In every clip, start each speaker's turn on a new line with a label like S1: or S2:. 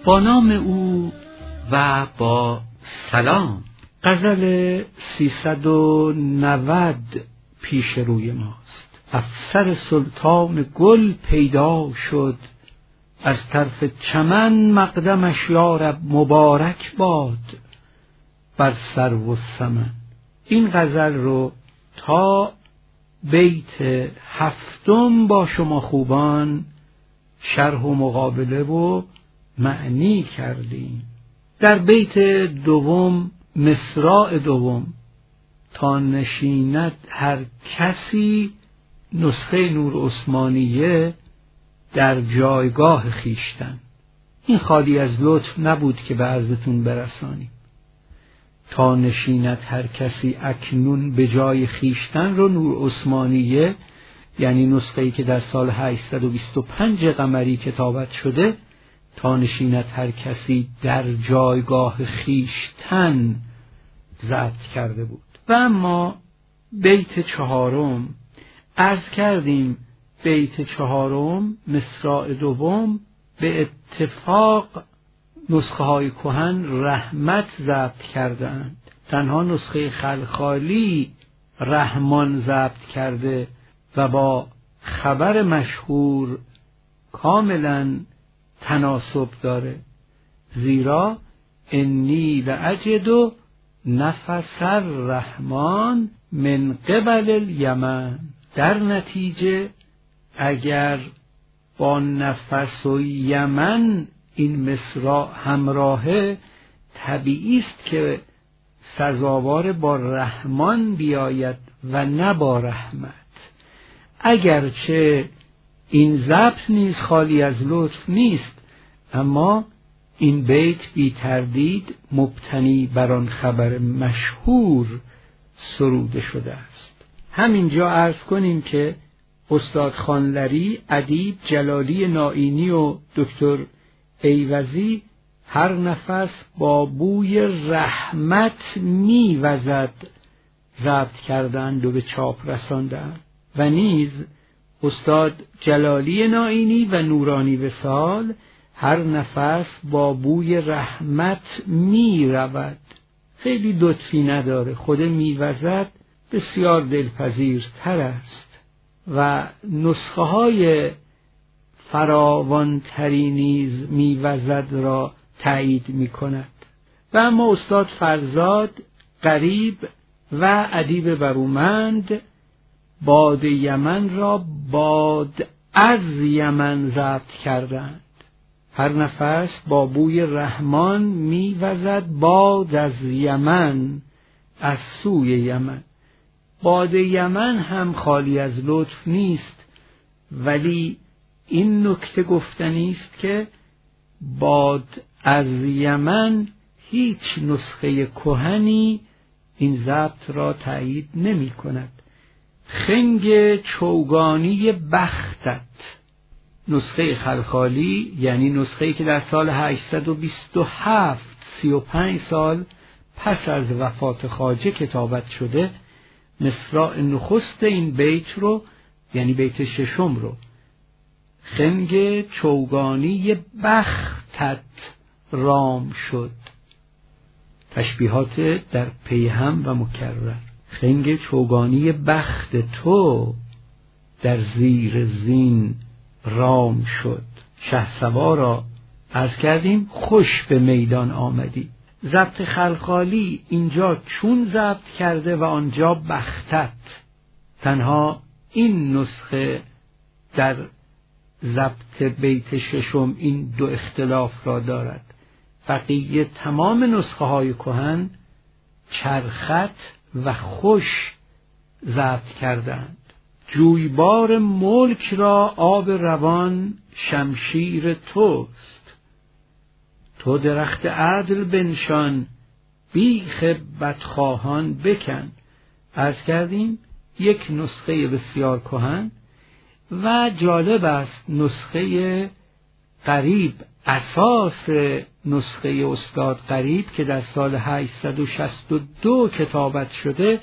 S1: با نام او و با سلام. غزل 390 پیش روی ماست. افسر سلطان گل پیدا شد، از طرف چمن مقدمش یارب مبارک باد بر سرو و سمن. این غزل رو تا بیت 7 با شما خوبان شرح و مقابله و معنی کردیم. در بیت 2 مصرع 2 تا نشیند هر کسی نسخه نور عثمانیه در جایگاه خیشتن. این خالی از لطف نبود که به عرضتون برسانیم. تا نشیند هر کسی اکنون به جای خیشتن رو نور عثمانیه، یعنی نسخه‌ای که در سال 825 قمری کتابت شده، تا نشیند هر کسی در جایگاه خیشتن ضبط کرده بود. و اما بیت 4 عرض کردیم، بیت 4 مصرع 2 به اتفاق نسخه های کهن رحمت ضبط کردند. تنها نسخه خلخالی رحمان ضبط کرده و با خبر مشهور کاملا تناسب داره، زیرا انی لأجد نفس الرحمن من قبل الیمن. در نتیجه اگر با نفس و یمن این مصرع همراهه، طبیعی است که سزاوار با رحمان بیاید و نه با رحمت. اگرچه این ضبط نیز خالی از لطف نیست، اما این بیت بی تردید مبتنی بر آن خبر مشهور سروده شده است. همینجا عرض کنیم که استاد خانلری، ادیب جلالی نائینی و دکتر ایوزی هر نفس با بوی رحمت میوزد ضبط کردند و به چاپ رساندند. و نیز استاد جلالی نائینی و نورانی وصال هر نفس با بوی رحمت می رود. خیلی لطفی نداره، خود میوزد بسیار دلپذیرتر است و نسخه های فراوانتری نیز میوزد را تایید می کند. و اما استاد فرزاد غریب و ادیب برومند باد یمن را باد از یمن ضبط کردند. هر نفس با بوی رحمان میوزد باد از یمن، از سوی یمن. باد یمن هم خالی از لطف نیست، ولی این نکته گفتنی است که باد از یمن هیچ نسخه کهنی این ضبط را تایید نمی کند. خنگ چوگانی بختت، نسخه خلخالی، یعنی نسخه‌ای که در سال 827 35 سال پس از وفات خواجه کتابت شده، مصرع نخست این بیت رو، یعنی بیت 6 رو، خنگ چوگانی بختت رام شد. تشبیهات در پیهم و مکرر. خنگ چوگانی بخت تو در زیر زین رام شد. شهسوارا عرض کردیم خوش به میدان آمدی. ضبط خلخالی اینجا چون ضبط کرده و آنجا بختت. تنها این نسخه در ضبط بیت 6 این دو اختلاف را دارد. بقیه تمام نسخه های کهن چرخت و خوش ضبط کردند. جویبار ملک را آب روان شمشیر توست، تو درخت عدل بنشان بیخ بدخواهان بکن. عرض کردیم یک نسخه بسیار کهن و جالب است، نسخه غریب، اساس نسخه استاد غریب که در سال 862 کتابت شده،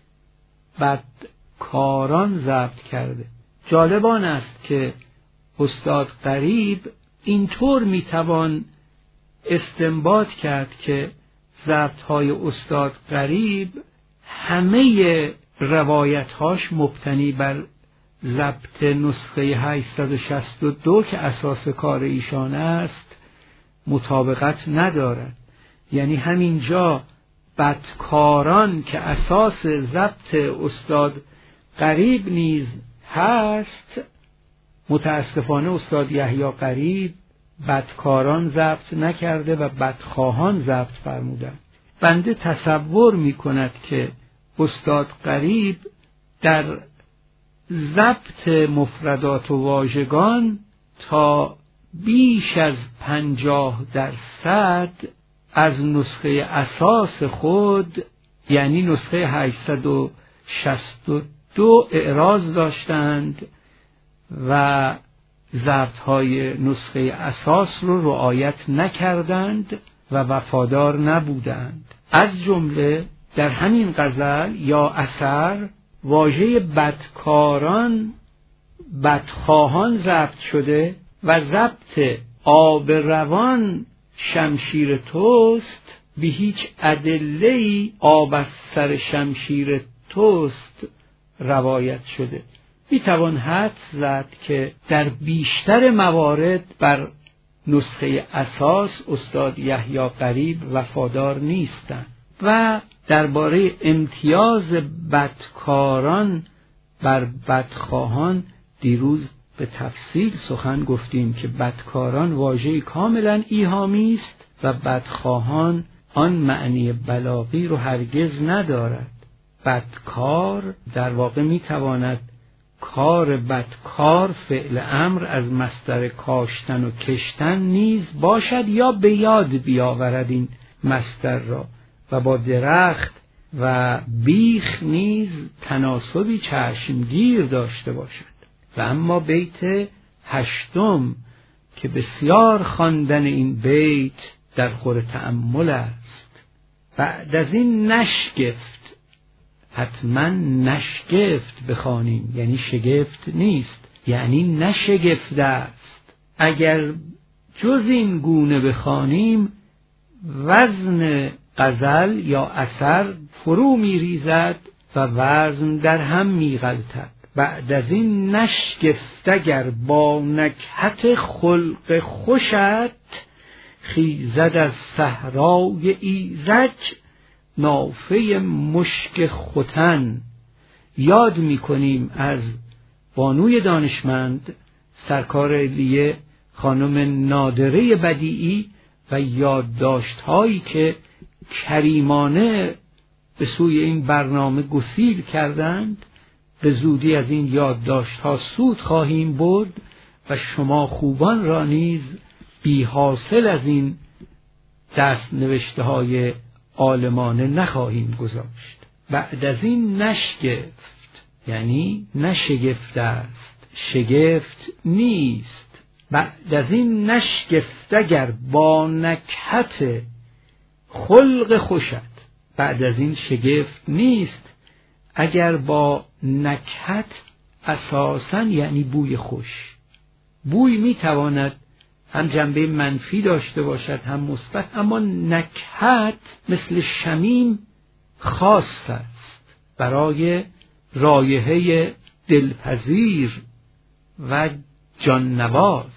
S1: بدکاران ضبط کرده. جالب آن است که استاد غریب اینطور میتوان استنباط کرد که ضبط‌های استاد غریب همه روایت‌هاش مبتنی بر ضبط نسخه 862 که اساس کار ایشان است مطابقت ندارد. یعنی همینجا بدکاران که اساس ضبط استاد غریب نیز هست، متاسفانه استاد یحیی غریب بدکاران ضبط نکرده و بدخواهان ضبط فرمودند. بنده تصور می کند که استاد غریب در ضبط مفردات و واژگان تا بیش از 50% از نسخه اساس خود، یعنی نسخه 862 اعراض داشتند و ضبط‌های نسخه اساس رو رعایت نکردند و وفادار نبودند. از جمله در همین غزل یا اثر واژه بدکاران بدخواهان ضبط شده و ضبط آب روان شمشیر توست به هیچ ادله‌ای آب از سر شمشیر توست روایت شده. میتوان حدس زد که در بیشتر موارد بر نسخه اساس استاد یحیی غریب وفادار نیستند. و درباره امتیاز بدکاران بر بدخواهان دیروز به تفصیل سخن گفتیم که بدکاران واژه‌ای کاملا ایهامی است و بدخواهان آن معنی بلاغی رو هرگز ندارد. بدکار در واقع میتواند کار بدکار فعل امر از مصدر کاشتن و کشتن نیز باشد یا به یاد بیاورد این مصدر را و با درخت و بیخ نیز تناسبی چشمگیر داشته باشد. و اما بیت 8 که بسیار خواندن این بیت در خور تأمل است. بعد از این نشگفت، حتما نشگفت بخوانیم، یعنی شگفت نیست، یعنی نشگفته است. اگر جز این گونه بخوانیم وزن غزل یا اثر فرو میریزد و وزن در هم میغلطد. بعد از این نشگفت اگر با نکهت خلق خوشت، خیزد از صحرای ایزج نافه مشک ختن. یاد میکنیم از بانوی دانشمند سرکار علیه خانم نادره بدیعی و یادداشت‌هایی که کریمانه به سوی این برنامه گسیل کردند. به زودی از این یادداشت‌ها سود خواهیم برد و شما خوبان را نیز بی حاصل از این دست نوشته‌های عالمانه نخواهیم گذاشت. بعد از این نشگفت یعنی نشگفته است، شگفت نیست. بعد از این نشگفت اگر با نکهت خلق خوشت، بعد از این شگفت نیست اگر با نکهت اساساً یعنی بوی خوش. بوی میتواند هم جنبه منفی داشته باشد هم مثبت، اما نکهت مثل شمیم خاص است برای رایحه دلپذیر و جاننواز.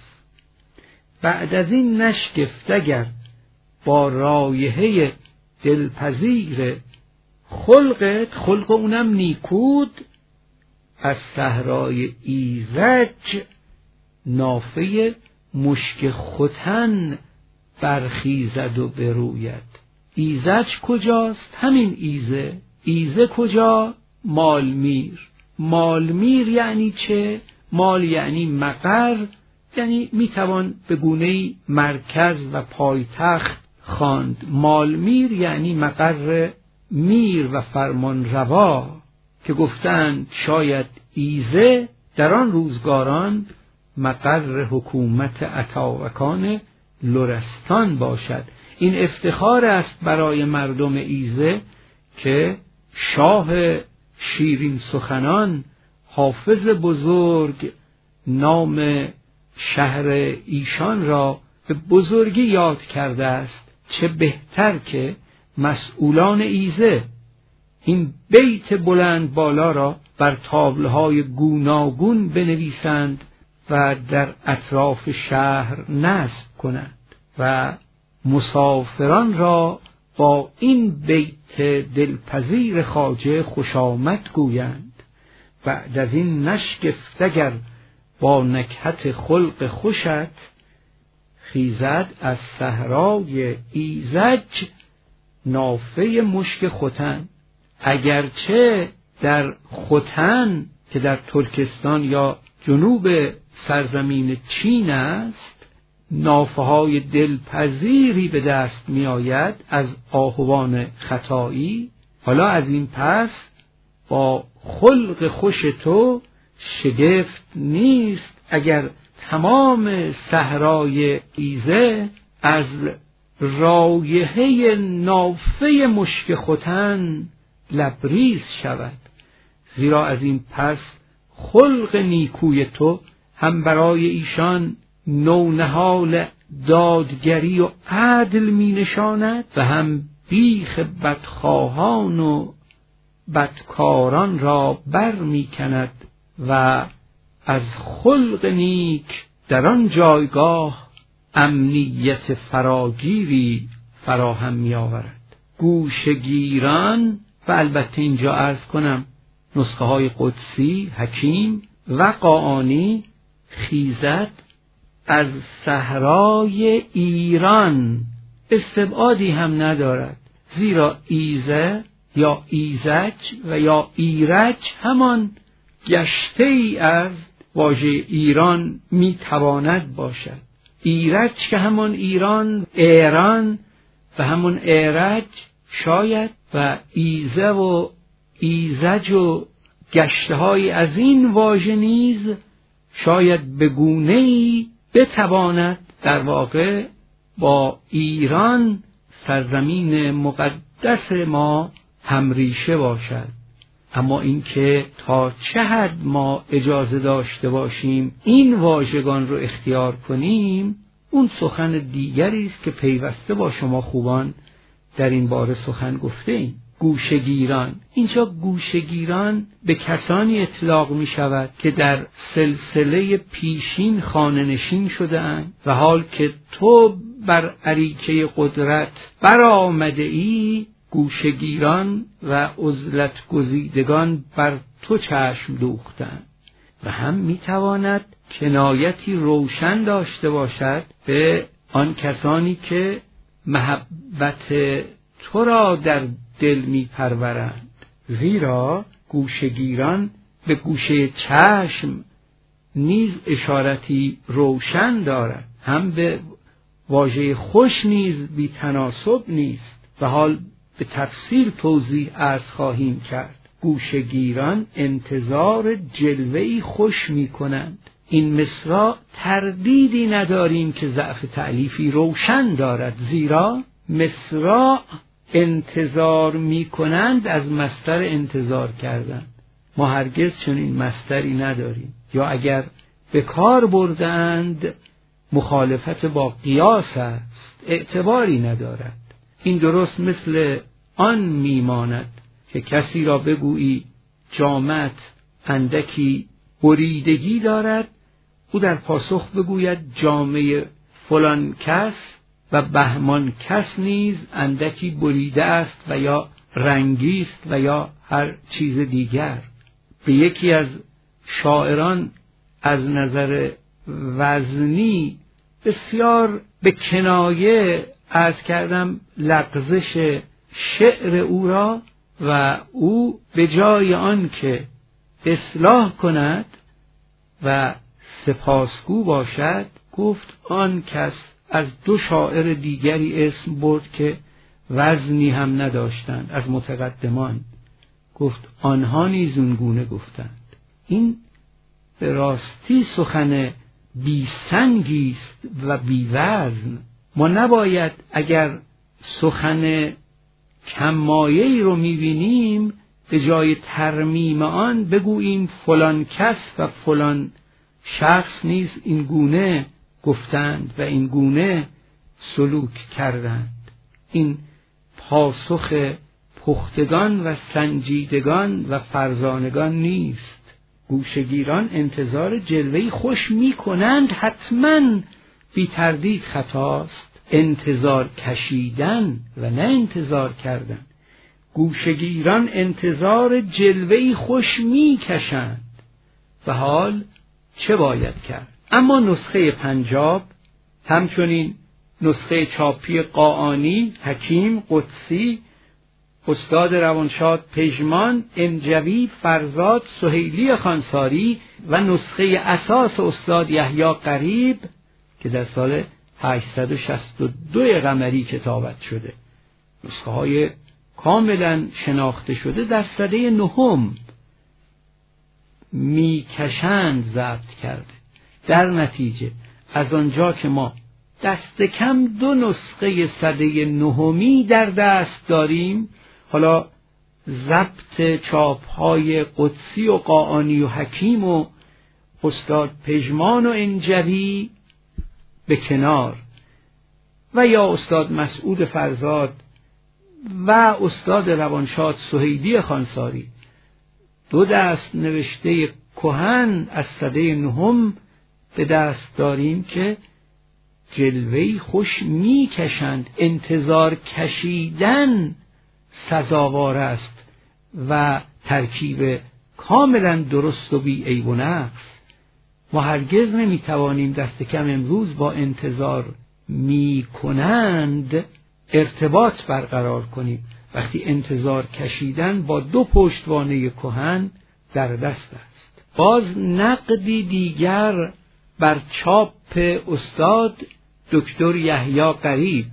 S1: بعد از این نشگفت اگر با رایحه دلپذیر خلقت، خلق اونم نیکود، از صحرای ایزج نافه مشک ختن برخیزد و بروید. ایزج کجاست؟ همین ایزه. ایزه کجا؟ مالمیر. مالمیر یعنی چه؟ مال یعنی مقر، یعنی میتوان به گونه‌ای مرکز و پایتخت خواند. مالمیر یعنی مقر میر و فرمان روا، که گفتند شاید ایزه در آن روزگاران مقر حکومت اتابکان لرستان باشد. این افتخار است برای مردم ایزه که شاه شیرین سخنان حافظ بزرگ نام شهر ایشان را به بزرگی یاد کرده است، چه بهتر که مسئولان ایزه این بیت بلند بالا را بر تابلوهای گوناگون بنویسند و در اطراف شهر نصب کنند و مسافران را با این بیت دلپذیر خواجه خوش آمد گویند. بعد از این نشگفت اگر با نکهت خلق خوشت، خیزد از صحرای ایزج نافه مشک ختن. اگرچه در ختن که در ترکستان یا جنوب سرزمین چین است، نافه های دلپذیری به دست می آید از آهوان خطایی، حالا از این پس با خلق خوش تو شگفت نیست اگر تمام صحرای ایزه از رایحه نافه مشک ختن لبریز شود، زیرا از این پس خلق نیکوی تو هم برای ایشان نونهال دادگری و عدل می نشاند و هم بیخ بدخواهان و بدکاران را بر می کند و از خلق نیک در آن جایگاه امنیت فراگیری فراهم می آورد. گوشگیران، و البته اینجا عرض کنم نسخه های قدسی، حکیم و قاآنی، خیزد از صحرای ایران استبعادی هم ندارد، زیرا ایزه یا ایزج و یا ایرج همان گشته ای از واژه ایران می تواند باشد. ایرج که همان ایران و همون ایرج شاید، و ایزه و ایزج و گشته های از این واژه نیز شاید به گونه‌ای بتواند در واقع با ایران سرزمین مقدس ما همریشه باشد. اما اینکه تا چه حد ما اجازه داشته باشیم این واژگان رو اختیار کنیم، اون سخن دیگری است که پیوسته با شما خوبان در این باره سخن گفته ایم. گوشگیران، اینجا گوشگیران به کسانی اطلاق می شود که در سلسله پیشین خانه نشین شده اند و حال که تو بر اریکه قدرت برآمده ای، گوشگیران و عزلت گزیدگان بر تو چشم دوختند. و هم می تواند کنایتی روشن داشته باشد به آن کسانی که محبت تو را در دل می پرورند، زیرا گوشگیران به گوشه چشم نیز اشارتی روشن دارد، هم به واژه خوش نیز بی تناسب نیست و حال به تفصیل توضیح عرض خواهیم کرد. گوشگیران انتظار جلوه‌ای خوش می کنند. این مصرع تردیدی نداریم که ضعف تألیفی روشن دارد، زیرا مصرع انتظار می کنند از مصدر انتظار کردن. ما هرگز چنین مصدری نداریم، یا اگر به کار بردند مخالفت با قیاس است، اعتباری ندارد. این درست مثل آن میماند که کسی را بگویی جامت اندکی بریدگی دارد، او در پاسخ بگوید جامه فلان کس و بهمان کس نیز اندکی بریده است و یا رنگی است و یا هر چیز دیگر. به یکی از شاعران از نظر وزنی بسیار به کنایه عرض کردم لغزش شعر او را، و او به جای آن که اصلاح کند و سپاسگو باشد گفت آن کس از دو شاعر دیگری اسم برد که وزنی هم نداشتند از متقدمان، گفت آنها نیز اون گونه گفتند. این به راستی سخن بی سنگی است و بی وزن. ما نباید اگر سخن کمایه‌ای رو می‌بینیم به جای ترمیم آن بگوییم فلان کس و فلان شخص نیز این گونه گفتند و این گونه سلوک کردند. این پاسخ پختگان و سنجیدگان و فرزانگان نیست. گوشگیران انتظار جلوه‌ای خوش می‌کنند، حتماً بی تردید خطاست. انتظار کشیدن و نه انتظار کردن. گوشگیران انتظار جلوه‌ای خوش می‌کشند و حال چه باید کرد؟ اما نسخه پنجاب، همچنین نسخه چاپی قاآنی، حکیم، قدسی، استاد روانشاد پژمان، انجوی، فرزاد، سهیلی خانساری و نسخه اساس استاد یحیی قریب که در سال 862 قمری کتابت شده، نسخه های کاملا شناخته شده در سده نهم میکشند ضبط کرده. در نتیجه از آنجا که ما دست کم 2 نسخه سده نهمی در دست داریم، حالا ضبط چاپ‌های قدسی و قاآنی و حکیم و استاد پژمان و انجوی به کنار و یا استاد مسعود فرزاد و استاد روانشاد سهیلی خانساری، 2 دست نوشته کهن از سده نهم به دست داریم که جلوه‌ای خوش میکشند. انتظار کشیدن سزاوار است و ترکیب کاملا درست و بی عیب و نقص. ما هرگز نمیتوانیم دست کم امروز با انتظار میکنند ارتباط برقرار کنیم وقتی انتظار کشیدن با 2 پشتوانه کهن در دست است. باز نقدی دیگر بر چاپ استاد دکتر یحیی قریب،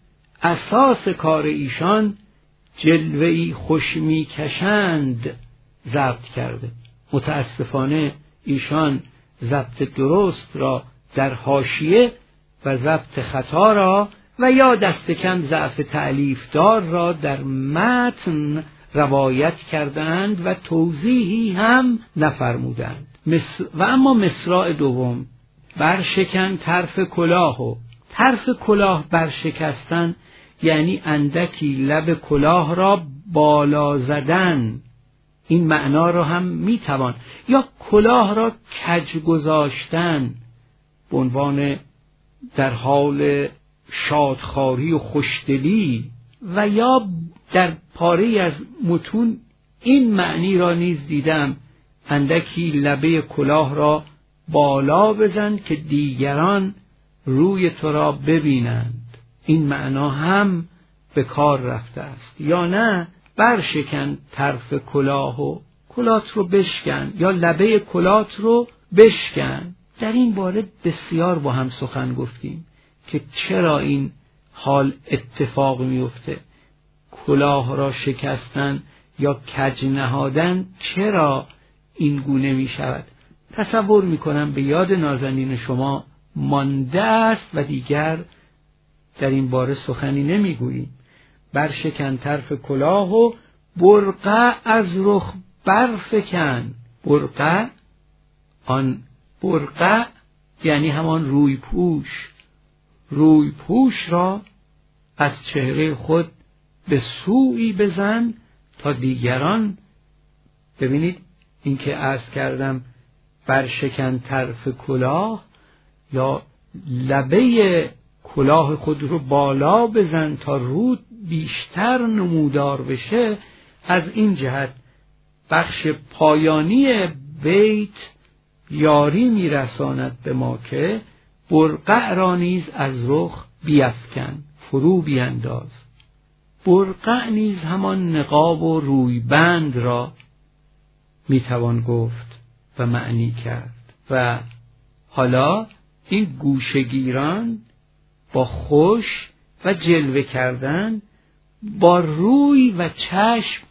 S1: اساس کار ایشان جلوه‌ای خوش میکشند ضبط کرده. متاسفانه ایشان ضبط درست را در حاشیه و ضبط خطا را و یا دست کم ضعف تألیفدار را در متن روایت کردند و توضیحی هم نفرمودند. و اما مصرع دوم، برشکن طرف کلاه. طرف کلاه برشکستن یعنی اندکی لب کلاه را بالا زدن. این معنا را هم میتوان، یا کلاه را کج گذاشتن به عنوان در حال شادخواری و خوشدلی، و یا در پاره از متون این معنی را نیز دیدم، اندکی لبه کلاه را بالا بزن که دیگران روی تو را ببینند. این معنا هم به کار رفته است. یا نه برشکن طرف کلاه و کلات رو بشکن، یا لبه کلات رو بشکن. در این باره بسیار با هم سخن گفتیم که چرا این حال اتفاق میفته. کلاه را شکستن یا کج نهادن چرا این گونه می شود؟ تصور می کنم به یاد نازنین شما مانده است و دیگر در این باره سخنی نمی گوییم. برشکن طرف کلاه و برقع از رخ برفکن. برقع، آن برقع یعنی همان روی پوش. روی پوش را از چهره خود به سویی بزن تا دیگران ببینید. این که عرض کردم برشکن طرف کلاه یا لبه کلاه خود رو بالا بزن تا رود بیشتر نمودار بشه، از این جهت بخش پایانی بیت یاری میرساند به ما که برقع را نیز از رخ بیفکن، فرو بینداز. برقع نیز همان نقاب و رویبند را میتوان گفت و معنی کرد. و حالا این گوشگیران با خوش و جلوه کردن با روی و چشم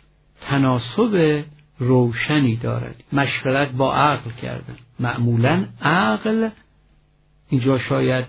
S1: تناسب روشنی دارد. مشورت با عقل کردن. معمولاً عقل اینجا شاید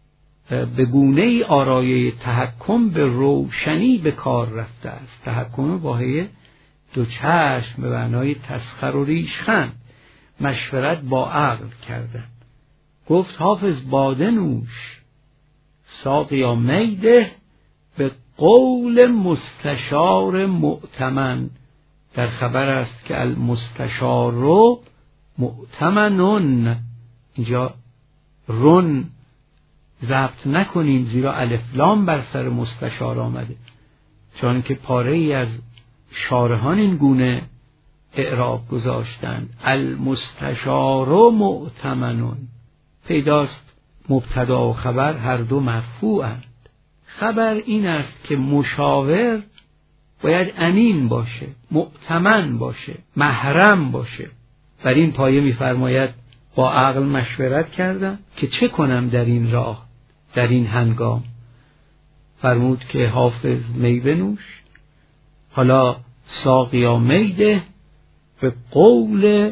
S1: به گونه‌ای آرایه تحکم به روشنی به کار رفته است. تحکم واهی 2 چشم به معنای تسخر و ریشخند. مشورت با عقل کردن. گفت حافظ باده نوش، ساقیا می ده، به قول مستشار مؤتمن. در خبر است که المستشار رو مؤتمنون، اینجا رون ضبط نکنیم زیرا الف لام بر سر مستشار آمده، چون که پاره ای از شارحان این گونه اعراب گذاشتند. المستشار مؤتمنون، پیداست مبتدا و خبر هر دو مرفوعند. خبر این است که مشاور باید امین باشه، مؤتمن باشه، محرم باشه. بر این پایه می‌فرماید با عقل مشورت کردم که چه کنم در این راه، در این هنگام. فرمود که حافظ می بنوش، حالا ساقیا می ده، به قول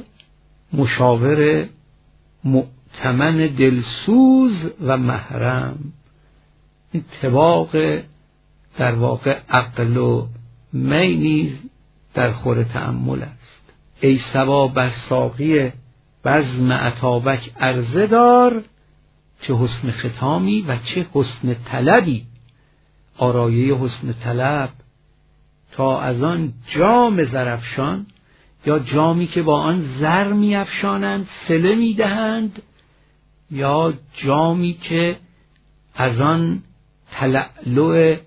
S1: مشاور مؤتمن دلسوز و محرم. این طباق در واقع عقل و می نیز در خور تأمل است. ای صبا بر ساقی بزم اتابک عرضه دار، چه حسن ختامی و چه حسن طلبی. آرایه حسن طلب تا از آن جام زرافشان، یا جامی که با آن زر می افشانند صله می دهند، یا جامی که از آن تلألؤ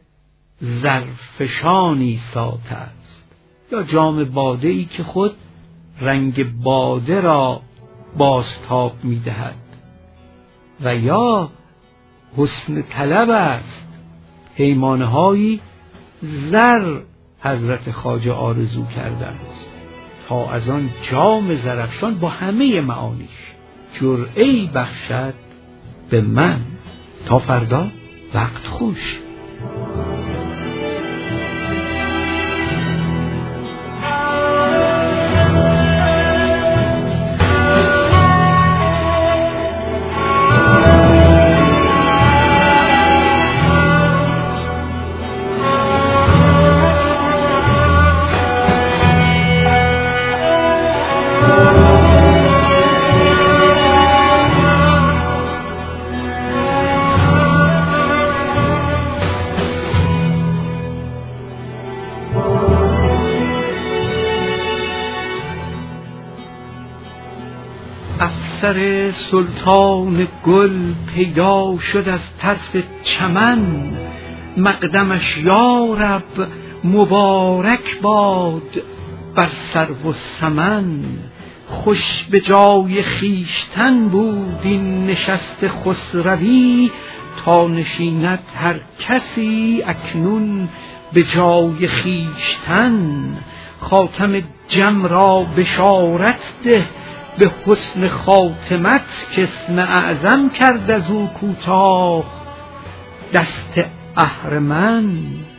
S1: زرفشانی ساته است، یا جام باده ای که خود رنگ باده را بازتاب می دهد، و یا حسن طلب است پیمانه هایی زر حضرت خواجه آرزو کرده است. تا از آن جام زرافشان با همه معانیش جرعه‌ای بخشد به من. تا فردا، وقت خوش. افسر سلطان گل پیدا شد از طرف چمن، مقدمش یا رب مبارک باد بر سرو و سمن. خوش به جای خیشتن بود این نشست خسروی، تا نشیند هر کسی اکنون به جای خیشتن. خاتم جم را بشارت ده به حسن خاتمت، که اسم اعظم کرد از او کوتاه دست اهرمن.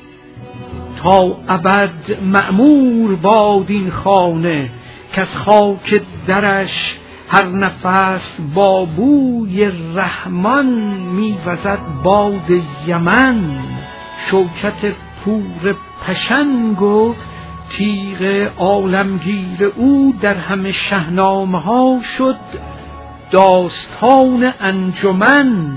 S1: تا ابد مأمور باد این خانه، که از خاک درش هر نفس با بوی رحمان میوزد باد یمن. شوکت پور پشنگ و تیغ عالمگیر او در همه شهنامه ها شد داستان انجمن.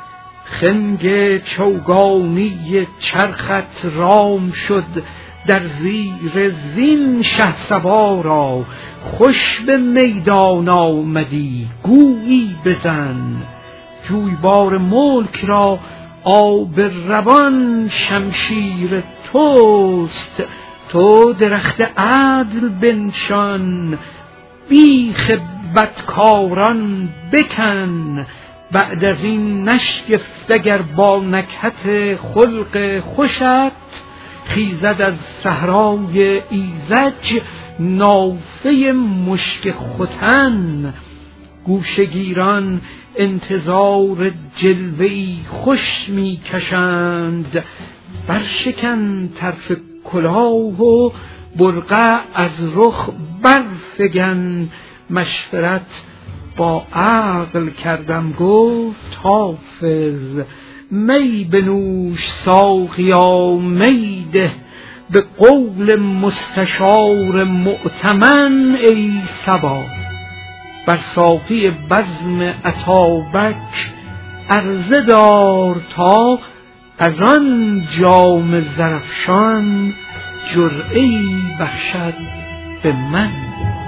S1: خنگ چوگانی چرخت رام شد در زیر زین شهسوارا. خوش به میدان آمدی گویی بزن، جویبار ملک را آب روان شمشیر توست. تو درخت عدل بنشان، بیخ بدکاران بکن. بعد از این نشگفت اگر با نکهت خلق خوشت، خیزد از صحرای ایزج نافه مشک ختن. گوشگیران انتظار جلوه‌ای خوش می کشند، برشکن طرف کلاه و برقع از رخ برفگن. مشورت با عقل کردم گفت حافظ، می بنوش ساقیا می ده، به قول مستشار مؤتمن. ای صبا بر ساقی بزم اتابک عرضه دار تا از آن جام زرافشان جرعه‌ای بخشد به من.